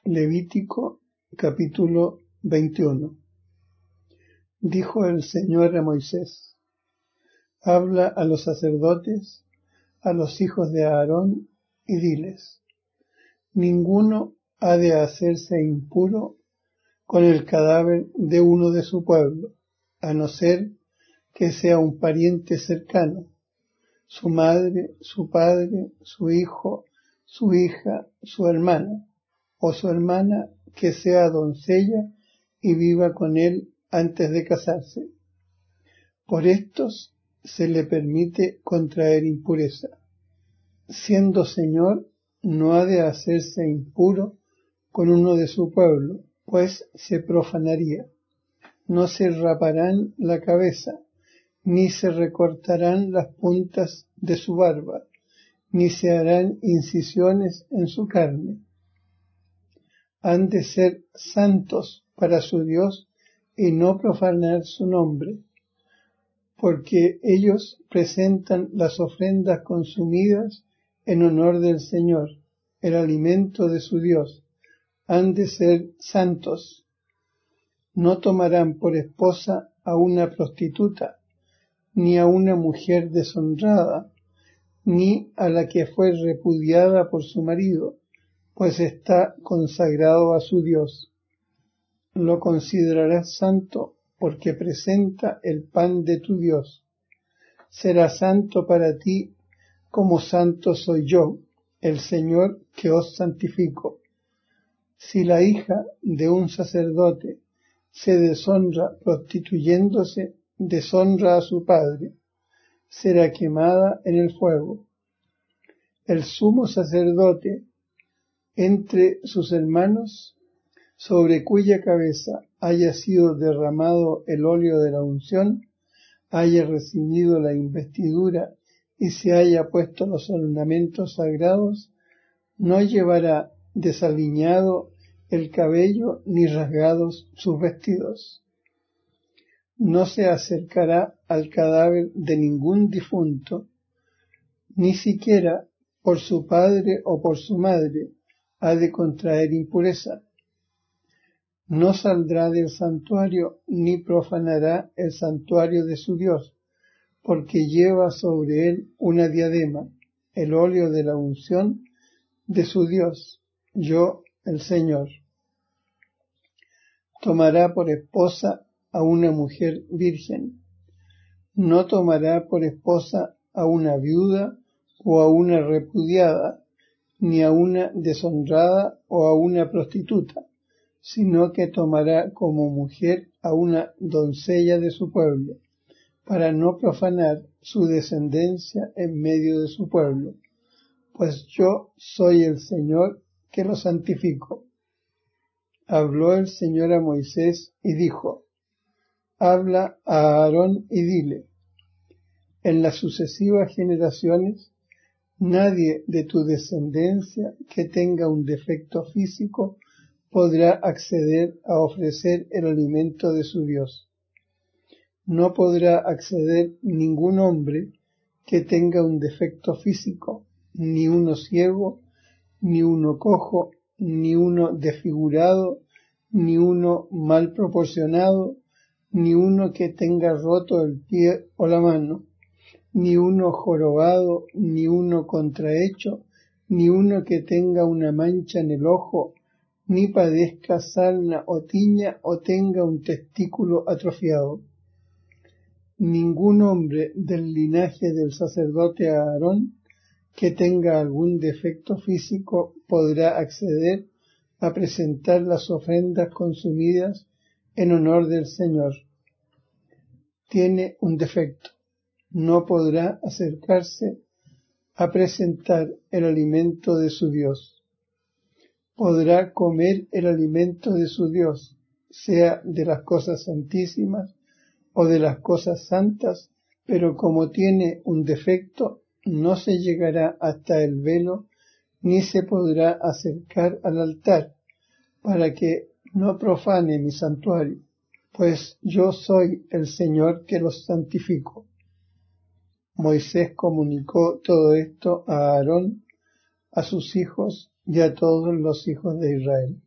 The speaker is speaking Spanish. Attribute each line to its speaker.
Speaker 1: Levítico capítulo 21. Dijo el Señor a Moisés: habla a los sacerdotes, a los hijos de Aarón, y diles: ninguno ha de hacerse impuro con el cadáver de uno de su pueblo, a no ser que sea un pariente cercano, su madre, su padre, su hijo, su hija, su hermano, o su hermana que sea doncella y viva con él antes de casarse. Por estos se le permite contraer impureza. Siendo señor, no ha de hacerse impuro con uno de su pueblo, pues se profanaría. No se raparán la cabeza, ni se recortarán las puntas de su barba, ni se harán incisiones en su carne. Han de ser santos para su Dios y no profanar su nombre, porque ellos presentan las ofrendas consumidas en honor del Señor, el alimento de su Dios. Han de ser santos. No tomarán por esposa a una prostituta, ni a una mujer deshonrada, ni a la que fue repudiada por su marido, pues está consagrado a su Dios. Lo considerarás santo porque presenta el pan de tu Dios. Será santo para ti como santo soy yo, el Señor que os santifico. Si la hija de un sacerdote se deshonra prostituyéndose, deshonra a su padre, será quemada en el fuego. El sumo sacerdote entre sus hermanos, sobre cuya cabeza haya sido derramado el óleo de la unción, haya recibido la investidura y se haya puesto los ornamentos sagrados, no llevará desaliñado el cabello ni rasgados sus vestidos. No se acercará al cadáver de ningún difunto, ni siquiera por su padre o por su madre ha de contraer impureza. No saldrá del santuario ni profanará el santuario de su Dios, porque lleva sobre él una diadema, el óleo de la unción de su Dios, yo el Señor. Tomará por esposa a una mujer virgen. No tomará por esposa a una viuda o a una repudiada, ni a una deshonrada o a una prostituta, sino que tomará como mujer a una doncella de su pueblo, para no profanar su descendencia en medio de su pueblo, pues yo soy el Señor que lo santifico. Habló el Señor a Moisés y dijo: habla a Aarón y dile: en las sucesivas generaciones, nadie de tu descendencia que tenga un defecto físico podrá acceder a ofrecer el alimento de su Dios. No podrá acceder ningún hombre que tenga un defecto físico, ni uno ciego, ni uno cojo, ni uno desfigurado, ni uno mal proporcionado, ni uno que tenga roto el pie o la mano, ni uno jorobado, ni uno contrahecho, ni uno que tenga una mancha en el ojo, ni padezca sarna o tiña o tenga un testículo atrofiado. Ningún hombre del linaje del sacerdote Aarón que tenga algún defecto físico podrá acceder a presentar las ofrendas consumidas en honor del Señor. Tiene un defecto. No podrá acercarse a presentar el alimento de su Dios. Podrá comer el alimento de su Dios, sea de las cosas santísimas o de las cosas santas, pero como tiene un defecto, no se llegará hasta el velo, ni se podrá acercar al altar, para que no profane mi santuario, pues yo soy el Señor que los santifico. Moisés comunicó todo esto a Aarón, a sus hijos y a todos los hijos de Israel.